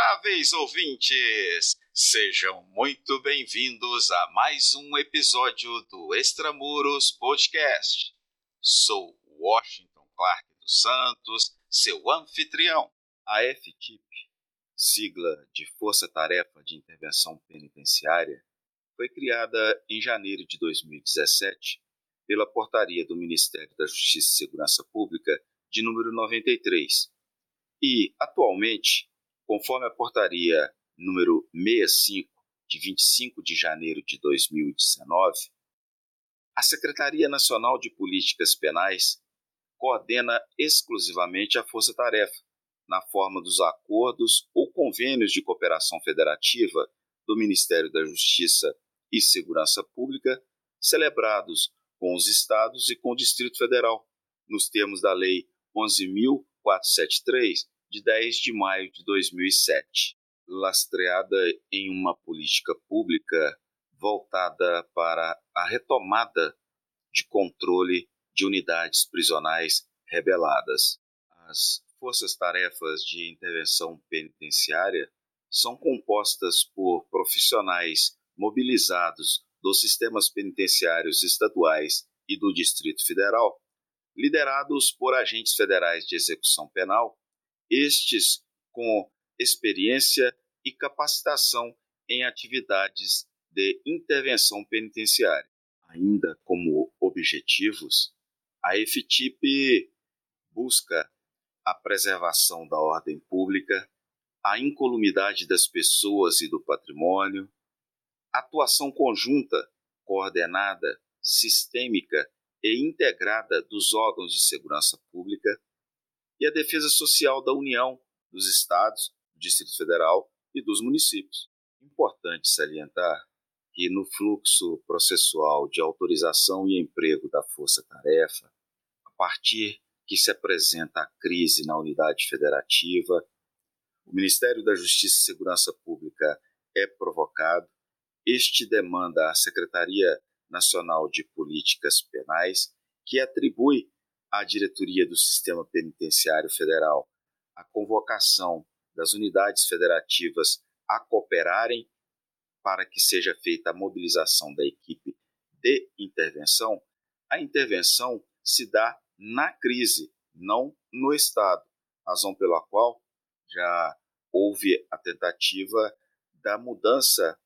Adoráveis ouvintes, sejam muito bem-vindos a mais um episódio do Extramuros Podcast. Sou Washington Clark dos Santos, seu anfitrião. A FTIP, sigla de Força Tarefa de Intervenção Penitenciária, foi criada em janeiro de 2017 pela portaria do Ministério da Justiça e Segurança Pública de número 93 e, atualmente, conforme a portaria número 65, de 25 de janeiro de 2019, a Secretaria Nacional de Políticas Penais coordena exclusivamente a Força Tarefa, na forma dos acordos ou convênios de cooperação federativa do Ministério da Justiça e Segurança Pública, celebrados com os estados e com o Distrito Federal, nos termos da Lei 11.473, de 10 de maio de 2007, lastreada em uma política pública voltada para a retomada de controle de unidades prisionais rebeladas. As forças-tarefas de intervenção penitenciária são compostas por profissionais mobilizados dos sistemas penitenciários estaduais e do Distrito Federal, liderados por agentes federais de execução penal, estes com experiência e capacitação em atividades de intervenção penitenciária. Ainda como objetivos, a FTIP busca a preservação da ordem pública, a incolumidade das pessoas e do patrimônio, atuação conjunta, coordenada, sistêmica e integrada dos órgãos de segurança pública e a defesa social da União, dos Estados, do Distrito Federal e dos municípios. Importante salientar que no fluxo processual de autorização e emprego da Força-Tarefa, a partir que se apresenta a crise na unidade federativa, o Ministério da Justiça e Segurança Pública é provocado. Este demanda à Secretaria Nacional de Políticas Penais, que atribui à Diretoria do Sistema Penitenciário Federal a convocação das unidades federativas a cooperarem para que seja feita a mobilização da equipe de intervenção. A intervenção se dá na crise, não no Estado, razão pela qual já houve a tentativa da mudança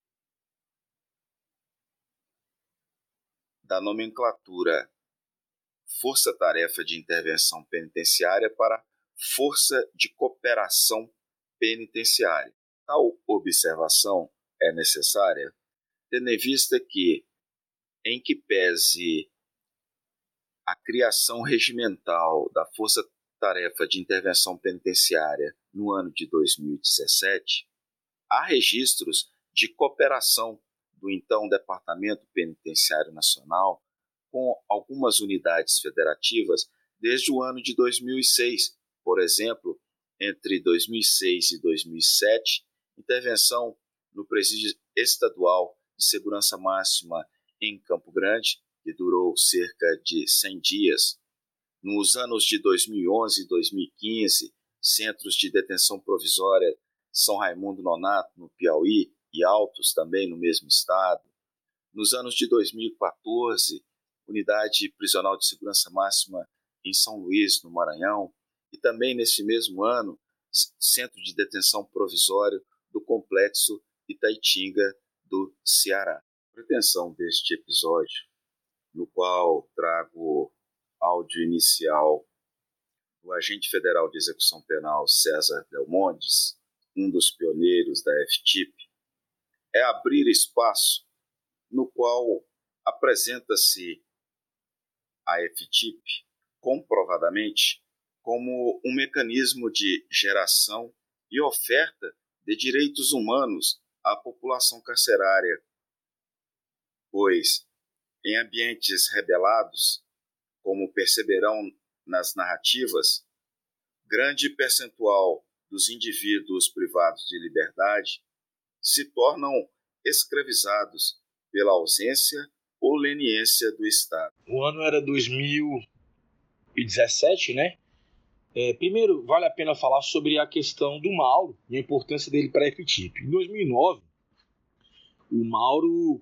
da nomenclatura Força-Tarefa de Intervenção Penitenciária para Força de Cooperação Penitenciária. Tal observação é necessária, tendo em vista que, em que pese a criação regimental da Força-Tarefa de Intervenção Penitenciária no ano de 2017, há registros de cooperação do então Departamento Penitenciário Nacional com algumas unidades federativas desde o ano de 2006. Por exemplo, entre 2006 e 2007, intervenção no Presídio Estadual de Segurança Máxima em Campo Grande, que durou cerca de 100 dias. Nos anos de 2011 e 2015, centros de detenção provisória São Raimundo Nonato, no Piauí, e Altos, também no mesmo estado. Nos anos de 2014, Unidade Prisional de Segurança Máxima em São Luís, no Maranhão, e também nesse mesmo ano, Centro de Detenção Provisório do Complexo Itaitinga, do Ceará. A pretensão deste episódio, no qual trago áudio inicial do agente federal de execução penal César Belmontes, um dos pioneiros da FTIP, é abrir espaço no qual apresenta-se a FTIP comprovadamente como um mecanismo de geração e oferta de direitos humanos à população carcerária, pois, em ambientes rebelados, como perceberão nas narrativas, grande percentual dos indivíduos privados de liberdade se tornam escravizados pela ausência ou leniência do Estado. O ano era 2017, né? Primeiro, vale a pena falar sobre a questão do Mauro e a importância dele para a FTIP. Em 2009, o Mauro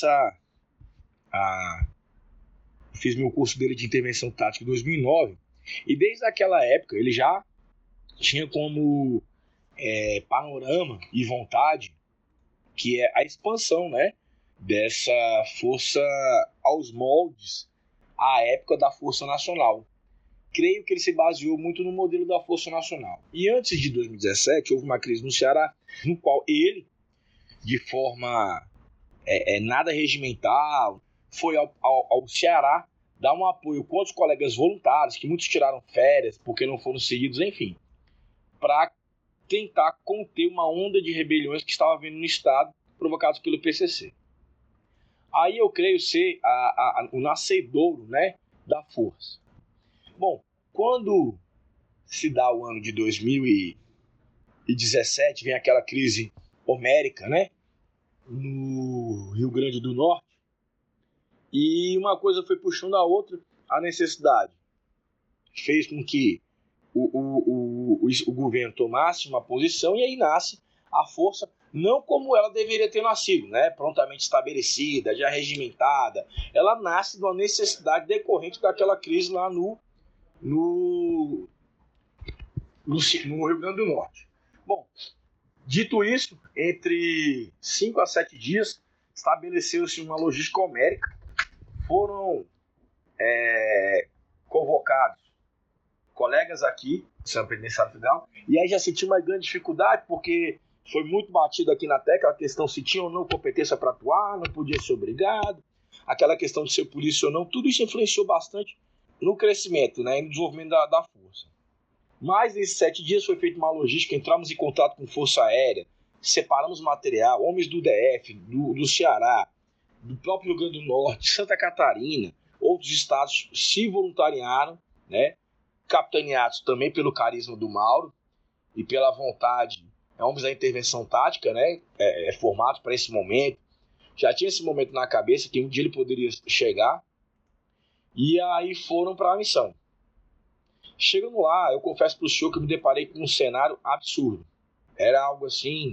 fiz meu curso dele de intervenção tática em 2009, e desde aquela época ele já tinha como panorama e vontade, que é a expansão, né, dessa força aos moldes à época da Força Nacional. Creio que ele se baseou muito no modelo da Força Nacional. E antes de 2017, houve uma crise no Ceará, no qual ele, de forma nada regimental, foi ao Ceará dar um apoio com os colegas voluntários, que muitos tiraram férias porque não foram seguidos, enfim, para tentar conter uma onda de rebeliões que estava vindo no Estado, provocados pelo PCC. Aí eu creio ser o nascedouro, né, da força. Bom, quando se dá o ano de 2017, vem aquela crise homérica, né, no Rio Grande do Norte, e uma coisa foi puxando a outra, a necessidade fez com que o governo tomasse uma posição, e aí nasce a força, não como ela deveria ter nascido, né? Prontamente estabelecida, já regimentada. Ela nasce de uma necessidade decorrente daquela crise lá no Rio Grande do Norte. Bom, dito isso, entre 5 a 7 dias, estabeleceu-se uma logística homérica. Foram convocados colegas aqui, São Penitenciário Federal, e aí já senti uma grande dificuldade, porque foi muito batido aqui na tecla a questão se tinha ou não competência para atuar, não podia ser obrigado, aquela questão de ser polícia ou não, tudo isso influenciou bastante no crescimento, né, e no desenvolvimento da força. Mas nesses 7 dias foi feita uma logística, entramos em contato com Força Aérea, separamos material, homens do DF, do Ceará, do próprio Rio Grande do Norte, Santa Catarina, outros estados se voluntariaram, né, capitaneados também pelo carisma do Mauro e pela vontade, homens da intervenção tática, né, formados para esse momento. Já tinha esse momento na cabeça que um dia ele poderia chegar, e aí foram para a missão. Chegando lá, eu confesso para o senhor que eu me deparei com um cenário absurdo. Era algo assim,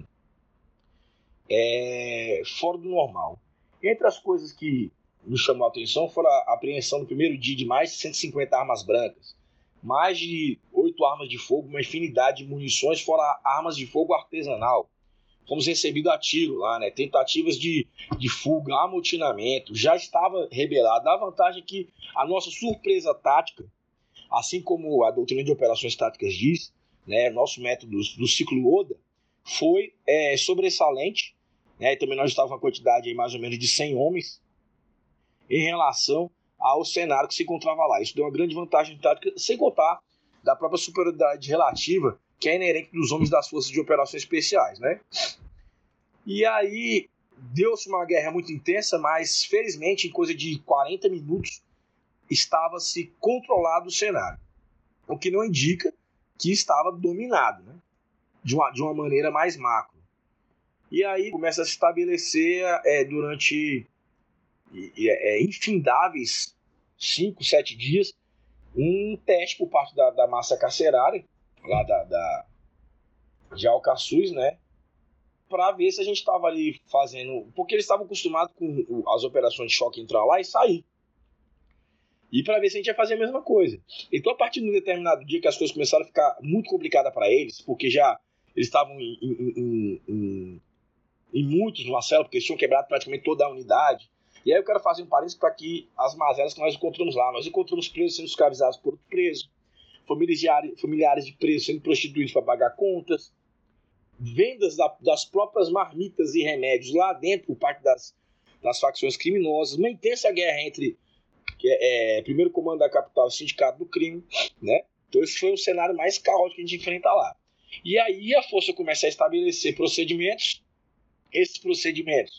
fora do normal. Entre as coisas que nos chamou a atenção foram a apreensão no primeiro dia de mais de 150 armas brancas, mais de 8 armas de fogo, uma infinidade de munições, fora armas de fogo artesanal. Fomos recebidos a tiro lá, né? Tentativas de fuga, amotinamento, já estava rebelado. A vantagem é que a nossa surpresa tática, assim como a doutrina de operações táticas diz, né, nosso método do ciclo Oda, foi sobressalente, né? E também nós estávamos com uma quantidade aí mais ou menos de 100 homens em relação ao cenário que se encontrava lá. Isso deu uma grande vantagem tática, sem contar da própria superioridade relativa que é inerente dos homens das forças de operações especiais, né? E aí deu-se uma guerra muito intensa, mas felizmente em coisa de 40 minutos estava-se controlado o cenário, o que não indica que estava dominado, né? De uma maneira mais macro. E aí começa a se estabelecer durante infindáveis 5, 7 dias um teste por parte da massa carcerária lá de Alcaçuz, né, para ver se a gente estava ali fazendo, porque eles estavam acostumados com as operações de choque, entrar lá e sair, e para ver se a gente ia fazer a mesma coisa. Então, a partir de um determinado dia que as coisas começaram a ficar muito complicadas para eles, porque já eles estavam em muitos numa cela, porque eles tinham quebrado praticamente toda a unidade. E aí eu quero fazer um parênteses para que as mazelas que nós encontramos lá. Nós encontramos presos sendo escravizados por outro preso, familiares de presos sendo prostituídos para pagar contas, vendas das próprias marmitas e remédios lá dentro por parte das facções criminosas, uma intensa guerra entre primeiro comando da capital e o sindicato do crime, né? Então esse foi o cenário mais caótico que a gente enfrenta lá. E aí a força começa a estabelecer procedimentos. Esses procedimentos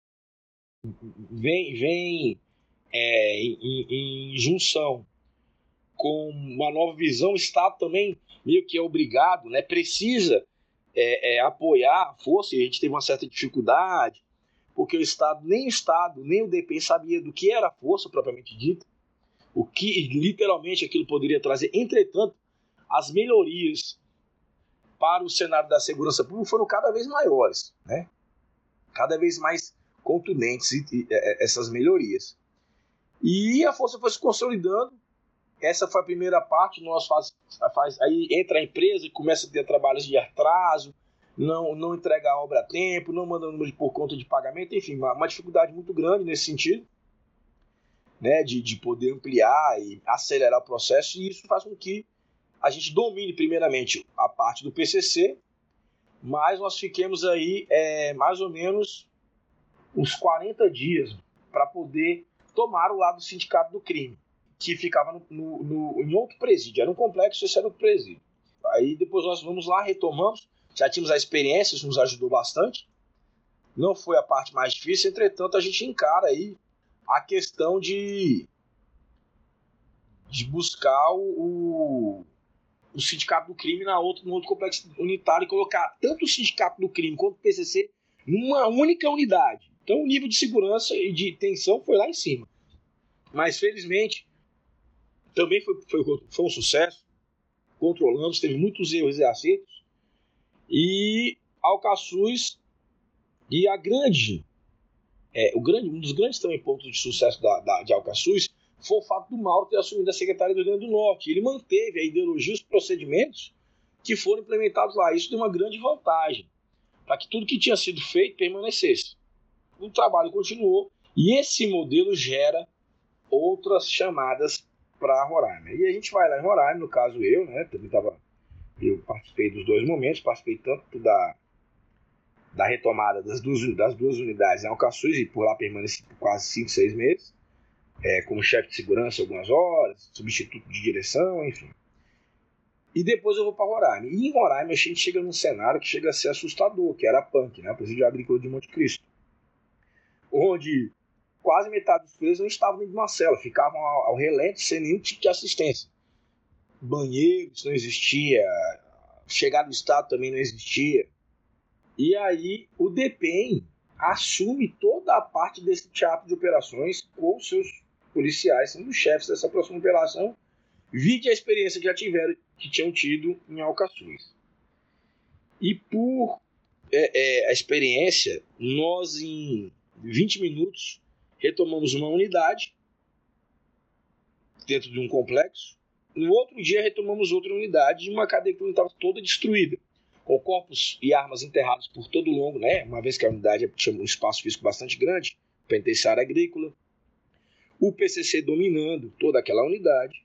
vêm em junção com uma nova visão. O Estado também meio que é obrigado, né, precisa apoiar a força, e a gente teve uma certa dificuldade, porque nem o Estado, nem o DP sabia do que era a força propriamente dita, o que literalmente aquilo poderia trazer. Entretanto, as melhorias para o cenário da segurança pública foram cada vez maiores, né? Cada vez mais contundentes essas melhorias. E a força foi se consolidando. Essa foi a primeira parte. Aí entra a empresa e começa a ter trabalhos de atraso, não entrega a obra a tempo, não manda número por conta de pagamento, enfim, uma dificuldade muito grande nesse sentido, né, de poder ampliar e acelerar o processo, e isso faz com que a gente domine primeiramente a parte do PCC, mas nós fiquemos aí mais ou menos uns 40 dias para poder tomar o lado do sindicato do crime, que ficava em outro presídio, era um complexo, esse era o presídio. Aí depois nós vamos lá, retomamos, já tínhamos a experiência, isso nos ajudou bastante, não foi a parte mais difícil, entretanto a gente encara aí a questão de buscar o sindicato do crime no outro complexo unitário e colocar tanto o sindicato do crime quanto o PCC numa única unidade. Então o nível de segurança e de tensão foi lá em cima. Mas felizmente também foi um sucesso, controlamos, teve muitos erros e acertos, e Alcaçuz e um dos grandes também pontos de sucesso de Alcaçuz foi o fato do Mauro ter assumido a Secretaria do Rio Grande do Norte. Ele manteve a ideologia e os procedimentos que foram implementados lá. Isso deu uma grande vantagem para que tudo que tinha sido feito permanecesse. O trabalho continuou e esse modelo gera outras chamadas para Roraima. E a gente vai lá em Roraima, no caso eu, né, eu participei dos dois momentos, participei tanto da retomada das duas unidades em Alcaçuz, e por lá permaneci por quase 5, 6 meses, como chefe de segurança algumas horas, substituto de direção, enfim. E depois eu vou para Roraima. E em Roraima a gente chega num cenário que chega a ser assustador, que era a PANC, né, o Presídio Agrícola de Monte Cristo, onde quase metade dos presos não estavam dentro de uma cela, ficavam ao relento sem nenhum tipo de assistência. Banheiros não existia, chegada do Estado também não existia. E aí o DPEM assume toda a parte desse teatro de operações com seus policiais, sendo os chefes dessa próxima operação, vide a experiência que tinham tido em Alcaçuz. E por a experiência, nós em 20 minutos retomamos uma unidade dentro de um complexo. No outro dia retomamos outra unidade de uma cadeia que estava toda destruída, com corpos e armas enterrados por todo o longo, né? Uma vez que a unidade tinha um espaço físico bastante grande, penitenciária agrícola, o PCC dominando toda aquela unidade,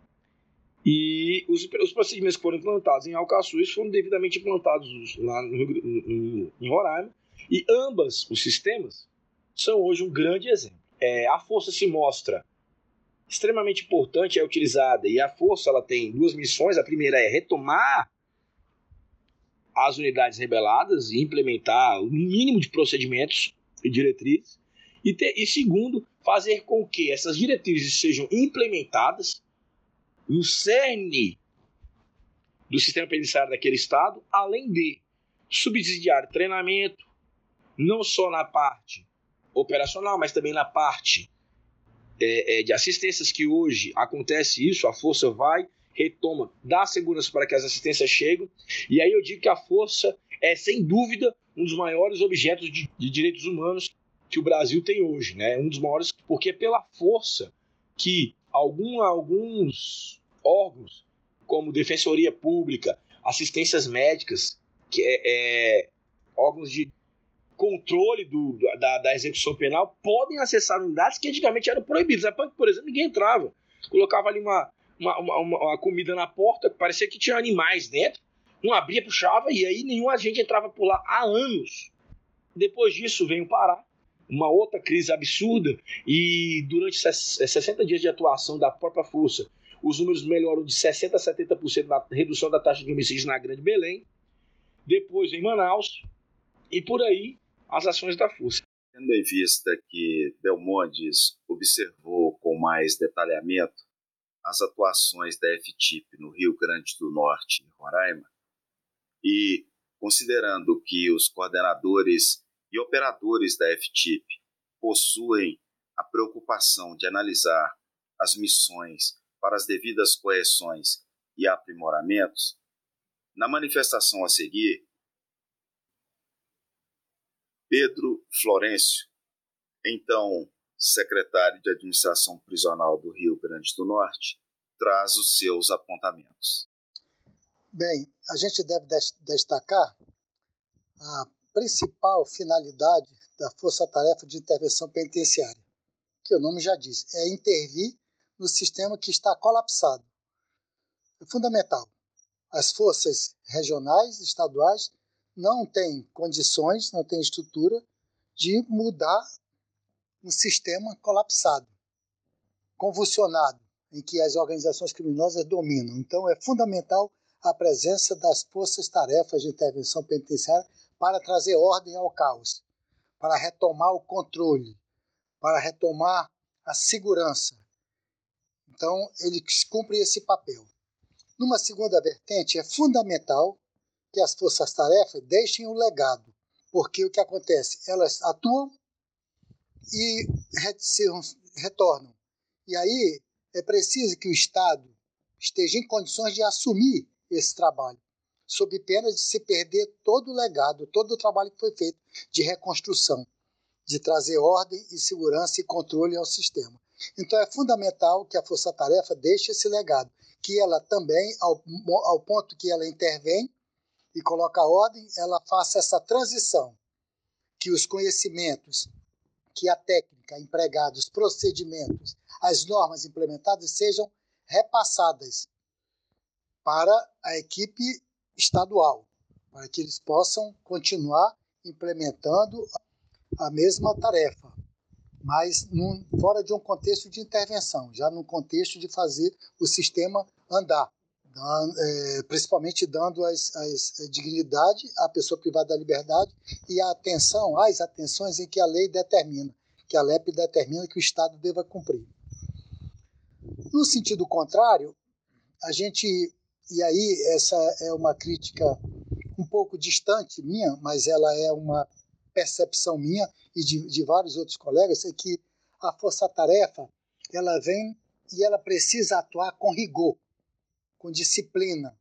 e os procedimentos que foram implantados em Alcaçuz foram devidamente implantados lá em Roraima, e ambos os sistemas são hoje um grande exemplo. A força se mostra extremamente importante, é utilizada, e a força ela tem duas missões. A primeira é retomar as unidades rebeladas e implementar o mínimo de procedimentos e diretrizes, e segundo, fazer com que essas diretrizes sejam implementadas no cerne do sistema penitenciário daquele estado, além de subsidiar treinamento, não só na parte operacional, mas também na parte de assistências, que hoje acontece isso, a força vai, retoma, dá segurança para que as assistências cheguem, e aí eu digo que a força é, sem dúvida, um dos maiores objetos de direitos humanos que o Brasil tem hoje, né? Um dos maiores, porque é pela força que alguns órgãos, como Defensoria Pública, assistências médicas, órgãos de controle da execução penal, podem acessar unidades que antigamente eram proibidas. A PANC, por exemplo, ninguém entrava. Colocava ali uma comida na porta, parecia que tinha animais dentro, não abria, puxava, e aí nenhum agente entrava por lá há anos. Depois disso veio parar, uma outra crise absurda, e durante 60 dias de atuação da própria força, os números melhoram de 60% a 70% na redução da taxa de homicídios na Grande Belém, depois em Manaus, e por aí as ações da força. Tendo em vista que Belmontes observou com mais detalhamento as atuações da FTIP no Rio Grande do Norte e Roraima, e considerando que os coordenadores e operadores da FTIP possuem a preocupação de analisar as missões para as devidas correções e aprimoramentos, na manifestação a seguir, Pedro Florencio, então secretário de Administração Prisional do Rio Grande do Norte, traz os seus apontamentos. Bem, a gente deve destacar a principal finalidade da Força Tarefa de Intervenção Penitenciária, que o nome já diz, é intervir no sistema que está colapsado. É fundamental. As forças regionais, estaduais, não têm condições, não têm estrutura de mudar um sistema colapsado, convulsionado, em que as organizações criminosas dominam. Então, é fundamental a presença das forças-tarefas de intervenção penitenciária para trazer ordem ao caos, para retomar o controle, para retomar a segurança. Então, eles cumprem esse papel. Numa segunda vertente, é fundamental que as forças-tarefas deixem um legado, porque o que acontece? Elas atuam e retornam. E aí é preciso que o Estado esteja em condições de assumir esse trabalho, sob pena de se perder todo o legado, todo o trabalho que foi feito de reconstrução, de trazer ordem e segurança e controle ao sistema. Então é fundamental que a Força-Tarefa deixe esse legado, que ela também, ao ponto que ela intervém e coloca ordem, ela faça essa transição, que os conhecimentos, que a técnica empregada, os procedimentos, as normas implementadas sejam repassadas para a equipe estadual, para que eles possam continuar implementando a mesma tarefa, mas fora de um contexto de intervenção, já num contexto de fazer o sistema andar, principalmente dando a dignidade à pessoa privada da liberdade e a atenção às atenções em que a lei determina, que a LEP determina que o Estado deva cumprir. No sentido contrário, e aí essa é uma crítica um pouco distante minha, mas ela é uma percepção minha e de vários outros colegas, é que a força-tarefa ela vem e ela precisa atuar com rigor, com disciplina.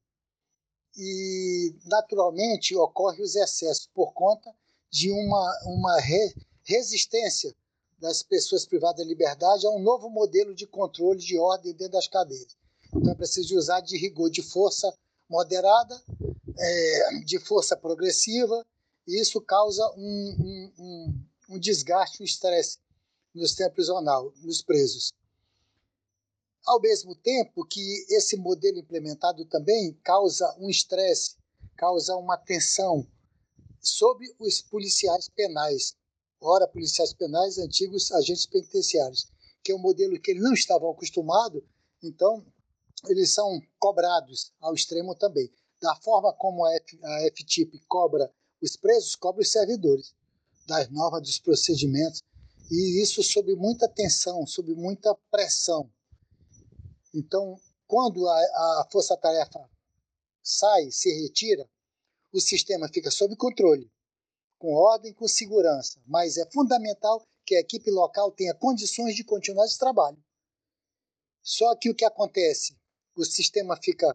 E, naturalmente, ocorrem os excessos por conta de uma resistência das pessoas privadas da liberdade a um novo modelo de controle de ordem dentro das cadeias. Então é preciso usar de rigor, de força moderada, de força progressiva, e isso causa um desgaste, um estresse no sistema prisional, nos presos. Ao mesmo tempo que esse modelo implementado também causa um estresse, causa uma tensão sobre os policiais penais, ora policiais penais, antigos agentes penitenciários, que é um modelo que eles não estavam acostumados, então eles são cobrados ao extremo também. Da forma como a FTIP cobra os presos, cobra os servidores, das normas, dos procedimentos, e isso sob muita tensão, sob muita pressão. Então, quando a força-tarefa sai, se retira, o sistema fica sob controle, com ordem, com segurança, mas é fundamental que a equipe local tenha condições de continuar esse trabalho. Só que o que acontece? O sistema fica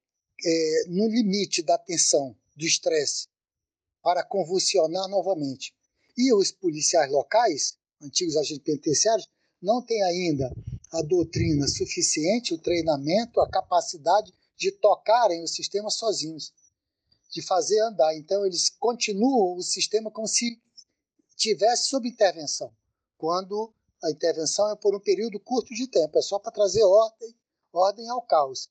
no limite da tensão, do estresse, para convulsionar novamente. E os policiais locais, antigos agentes penitenciários, não têm ainda a doutrina suficiente, o treinamento, a capacidade de tocarem o sistema sozinhos, de fazer andar. Então, eles continuam o sistema como se tivesse sob intervenção, quando a intervenção é por um período curto de tempo, é só para trazer ordem ao caos.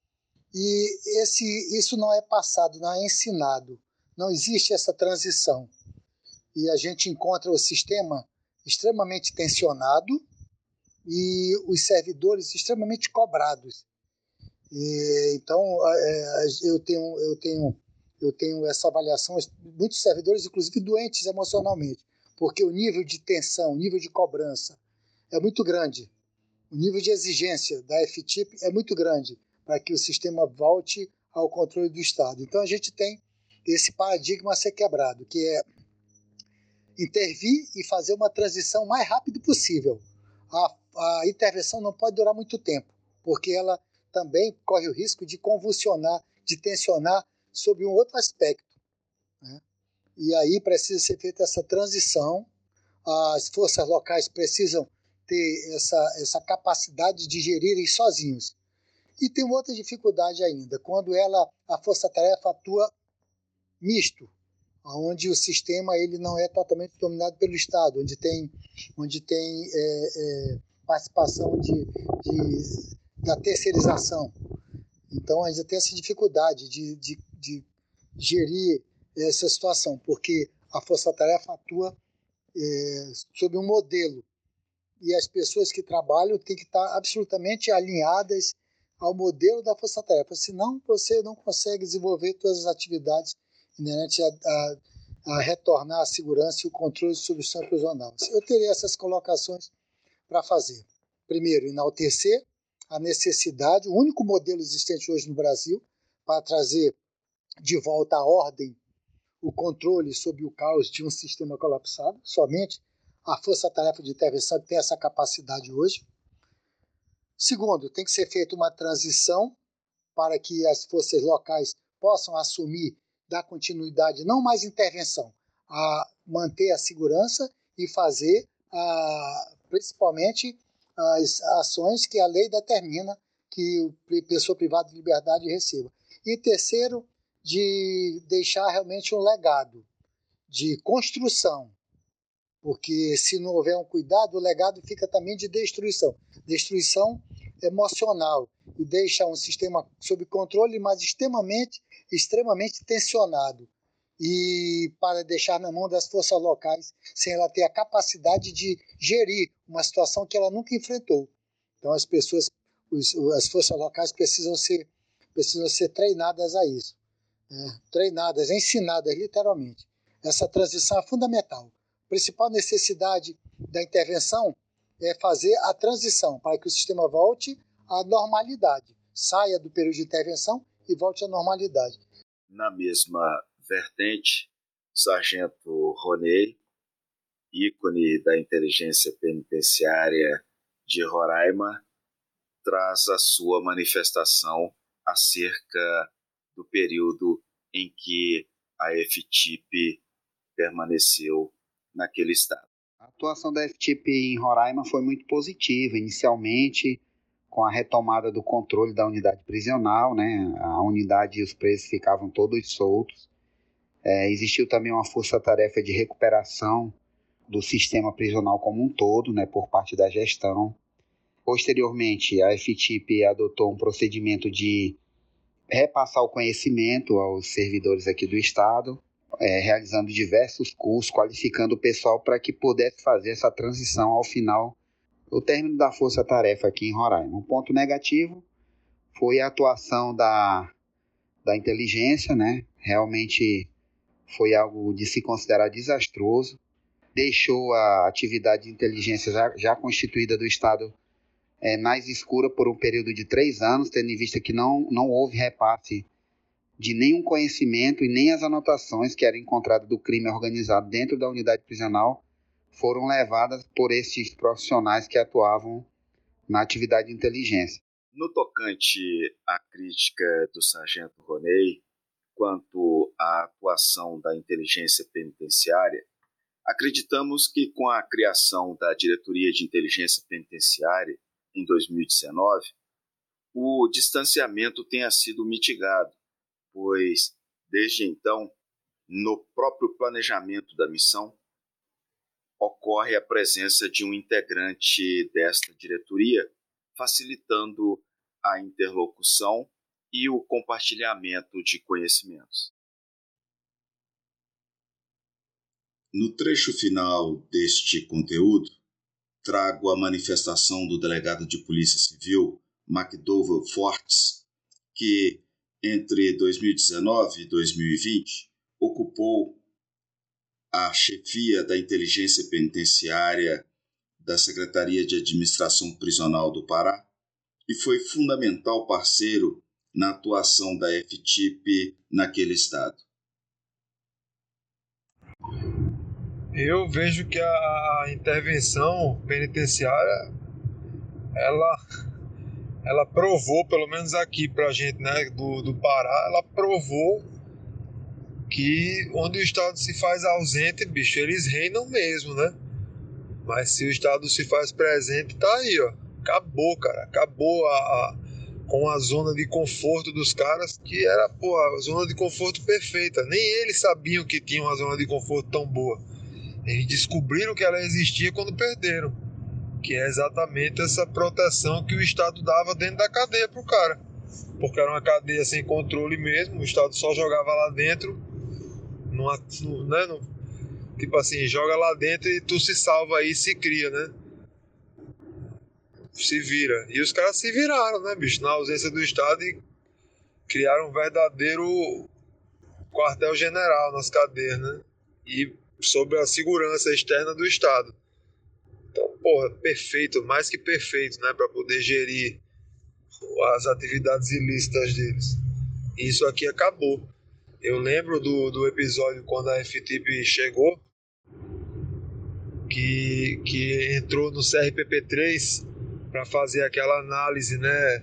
E isso não é passado, não é ensinado, não existe essa transição. E a gente encontra o sistema extremamente tensionado e os servidores extremamente cobrados. Então, eu tenho essa avaliação, muitos servidores, inclusive doentes emocionalmente, porque o nível de tensão, o nível de cobrança é muito grande. O nível de exigência da FTIP é muito grande para que o sistema volte ao controle do Estado. Então, a gente tem esse paradigma a ser quebrado, que é intervir e fazer uma transição o mais rápido possível. A intervenção não pode durar muito tempo, porque ela também corre o risco de convulsionar, de tensionar sobre um outro aspecto, né? E aí precisa ser feita essa transição. As forças locais precisam ter essa capacidade de gerirem sozinhos. E tem uma outra dificuldade ainda, quando a força-tarefa atua misto, onde o sistema ele não é totalmente dominado pelo Estado, onde tem participação da terceirização. Então, ainda tem essa dificuldade de gerir essa situação, porque a força-tarefa atua sob um modelo, e as pessoas que trabalham têm que estar absolutamente alinhadas ao modelo da força-tarefa, senão você não consegue desenvolver todas as atividades inerentes a retornar a segurança e o controle sobre o sistema prisional. Eu teria essas colocações para fazer. Primeiro, enaltecer a necessidade, o único modelo existente hoje no Brasil, para trazer de volta à ordem o controle sobre o caos de um sistema colapsado. Somente a Força-Tarefa de Intervenção tem essa capacidade hoje. Segundo, tem que ser feita uma transição para que as forças locais possam assumir, dar continuidade, não mais intervenção, a manter a segurança e fazer principalmente as ações que a lei determina que a pessoa privada de liberdade receba. E terceiro, de deixar realmente um legado de construção, porque se não houver um cuidado, o legado fica também de destruição emocional, e deixa um sistema sob controle, mas extremamente tensionado, e para deixar na mão das forças locais, sem ela ter a capacidade de gerir uma situação que ela nunca enfrentou. Então as forças locais precisam ser treinadas a isso, treinadas, ensinadas literalmente. Essa transição é fundamental. A principal necessidade da intervenção é fazer a transição para que o sistema volte à normalidade, saia do período de intervenção e volte à normalidade. Na mesma vertente, Sargento Roney, ícone da inteligência penitenciária de Roraima, traz a sua manifestação acerca do período em que a FTIP permaneceu naquele estado. A atuação da FTIP em Roraima foi muito positiva, inicialmente com a retomada do controle da unidade prisional, né? A unidade e os presos ficavam todos soltos. Existiu também uma força-tarefa de recuperação do sistema prisional como um todo, né, por parte da gestão. Posteriormente, a FTIP adotou um procedimento de repassar o conhecimento aos servidores aqui do Estado, realizando diversos cursos, qualificando o pessoal para que pudesse fazer essa transição ao final, o término da força-tarefa aqui em Roraima. Um ponto negativo foi a atuação da inteligência, né? Realmente foi algo de se considerar desastroso. Deixou a atividade de inteligência já constituída do Estado mais escura por um período de 3 anos, tendo em vista que não houve repasse de nenhum conhecimento e nem as anotações que eram encontradas do crime organizado dentro da unidade prisional foram levadas por esses profissionais que atuavam na atividade de inteligência. No tocante à crítica do Sargento Roney quanto à atuação da inteligência penitenciária, acreditamos que com a criação da Diretoria de Inteligência Penitenciária em 2019, o distanciamento tenha sido mitigado, pois, desde então, no próprio planejamento da missão, ocorre a presença de um integrante desta diretoria, facilitando a interlocução e o compartilhamento de conhecimentos. No trecho final deste conteúdo, trago a manifestação do delegado de Polícia Civil, McDowell Fortes, que, entre 2019 e 2020, ocupou a chefia da Inteligência Penitenciária da Secretaria de Administração Prisional do Pará e foi fundamental parceiro na atuação da FTIP naquele estado. Eu vejo que a intervenção penitenciária ela provou, pelo menos aqui pra gente, né, do Pará, ela provou que onde o Estado se faz ausente, bicho, eles reinam mesmo, né? Mas se o Estado se faz presente, tá aí, ó. Acabou, cara. Acabou com a zona de conforto dos caras, que era, pô, a zona de conforto perfeita. Nem eles sabiam que tinha uma zona de conforto tão boa. Eles descobriram que ela existia quando perderam. Que é exatamente essa proteção que o Estado dava dentro da cadeia pro cara. Porque era uma cadeia sem controle mesmo, o Estado só jogava lá dentro, né, tipo assim, joga lá dentro e tu se salva aí, se cria, né? Se vira. E os caras se viraram, né, bicho? Na ausência do Estado e criaram um verdadeiro quartel-general nas cadeias, né? E sob a segurança externa do Estado. Então, porra, perfeito, mais que perfeito, né? Pra poder gerir as atividades ilícitas deles. E isso aqui acabou. Eu lembro do episódio quando a FTP chegou, que entrou no CRPP3 para fazer aquela análise, né,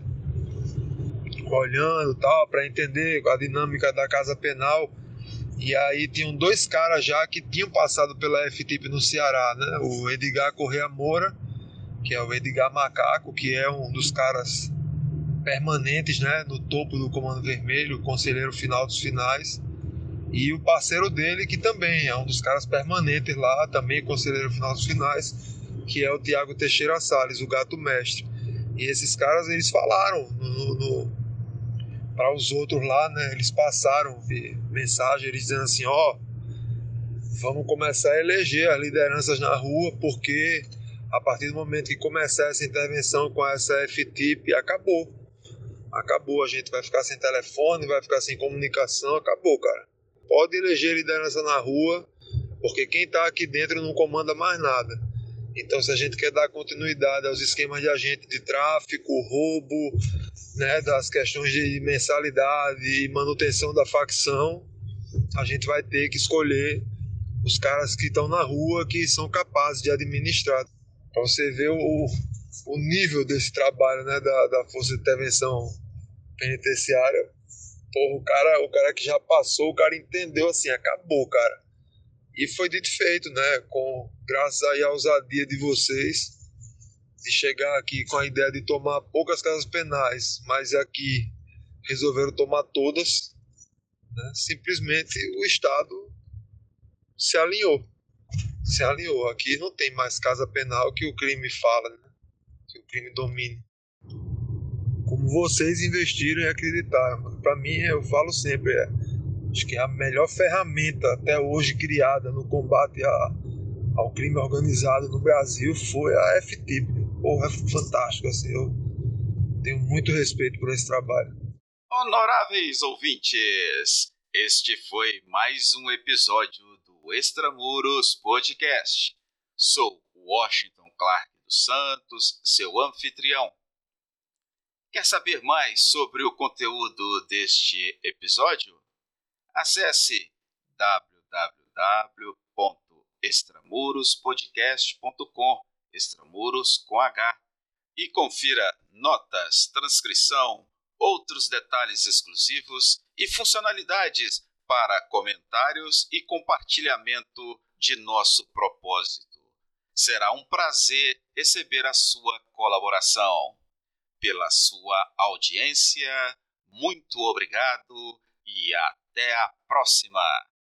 olhando tal, para entender a dinâmica da casa penal. E aí tinham dois caras já que tinham passado pela FTP no Ceará, né, o Edgar Correa Moura, que é o Edgar Macaco, que é um dos caras permanentes, né, no topo do Comando Vermelho, conselheiro final dos finais. E o parceiro dele, que também é um dos caras permanentes lá, também conselheiro final dos finais, que é o Tiago Teixeira Salles, o gato mestre. E esses caras, eles falaram para os outros lá, né? Eles passaram mensagem, eles dizendo assim, ó, vamos começar a eleger as lideranças na rua, porque a partir do momento que começar essa intervenção com essa FTIP, acabou. Acabou, a gente vai ficar sem telefone, vai ficar sem comunicação, acabou, cara. Pode eleger liderança na rua, porque quem está aqui dentro não comanda mais nada. Então, se a gente quer dar continuidade aos esquemas de agente de tráfico, roubo, né, das questões de mensalidade e manutenção da facção, a gente vai ter que escolher os caras que estão na rua, que são capazes de administrar. Para você ver o nível desse trabalho, né, da Força de Intervenção Penitenciária. Porra, o cara que já passou, o cara entendeu assim, acabou, cara. E foi dito e feito, né? Graças aí à ousadia de vocês, de chegar aqui com a ideia de tomar poucas casas penais, mas aqui resolveram tomar todas, né? Simplesmente o Estado se alinhou. Se alinhou. Aqui não tem mais casa penal que o crime fala, né? Que o crime domine. Como vocês investiram e acreditaram. Para mim, eu falo sempre, acho que a melhor ferramenta até hoje criada no combate ao crime organizado no Brasil foi a FTIP. Porra, é fantástico, assim, eu tenho muito respeito por esse trabalho. Honoráveis ouvintes, este foi mais um episódio do Extramuros Podcast. Sou Washington Clark dos Santos, seu anfitrião. Quer saber mais sobre o conteúdo deste episódio? Acesse www.extramurospodcast.com, extramuros com H, e confira notas, transcrição, outros detalhes exclusivos e funcionalidades para comentários e compartilhamento de nosso propósito. Será um prazer receber a sua colaboração. Pela sua audiência, muito obrigado e até a próxima!